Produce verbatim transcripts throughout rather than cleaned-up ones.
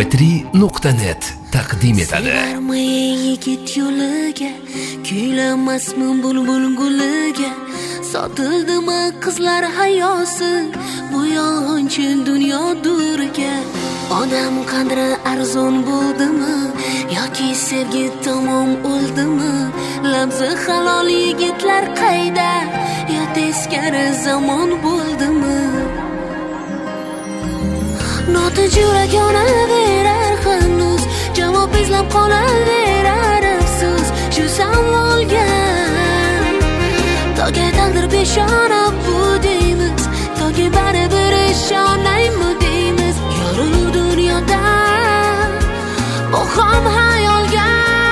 p tri nuqta net taqdim etadi. Sevarmi yigit yo'liga, kuylamasmi bulbul guliga, sotildimi qizlar hayosi bu yolg'onchi dunyo duriga. Odam qadri arzon bo'ldimi yoki sevgi tamom o'ldimi? Labzi halol yigitlar qayda, yo teskari zamon bo'ldimi? Notinch yurak yonaverar hanuz, javob izlab qolaverar afsus. Shu savolga toki taqdir peshona bu deymiz, toki baribir ishonaymi deymiz. Yorug' dunyoda bu ham hayolga.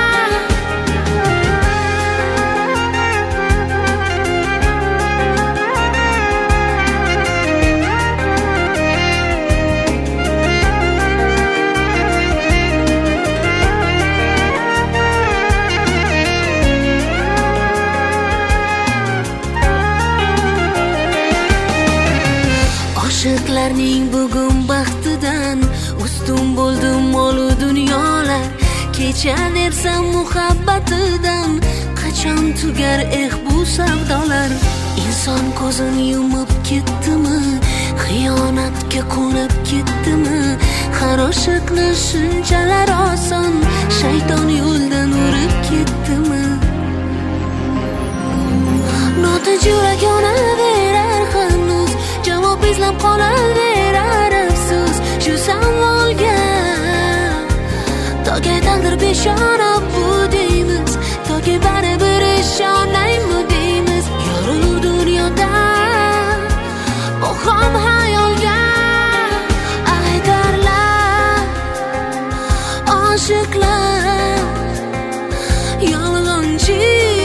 Oshiqlarning bugun baxtidan ustun bo'ldi molu dunyolar. Kechaversam muhabbatidan qachon tugar eh bu savdolar? Inson ko'zini yumib ketdimi, xiyonatga qo'nib ketdimi? Har oshiqni shunchalar oson shayton yo'ldan urib ketdimi? Notinch yurak yonaverar hanuz, javob izlab qolaverar afsus. Shu savolga toki taqdir peshona bu deymiz, toki baribir ishonaymi deymiz. Yorug' dunyoda bu ham hayolga. Aytarlar oshiqlar yolg'onchi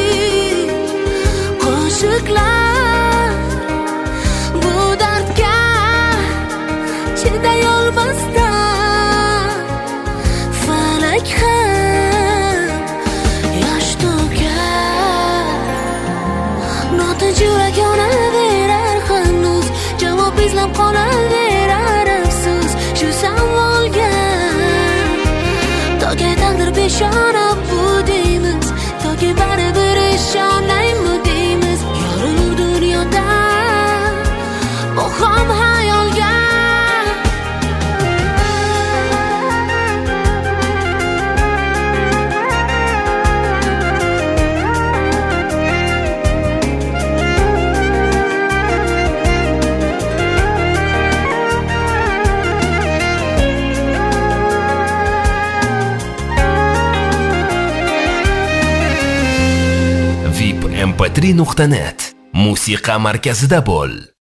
qo'shiqlar, bu dardga chidayolmasdan falak ham yosh to'kar. Notinch yurak yonaverar hanuz, javob izlab qolaverar afsus. Shu savolga toki taqdir peshona bu deymiz, toki baribir ishonaymi deymiz. Yorug' dunyoda bu ham hayolga. v i p m p tri nuqta net musiqa markazida bo'l.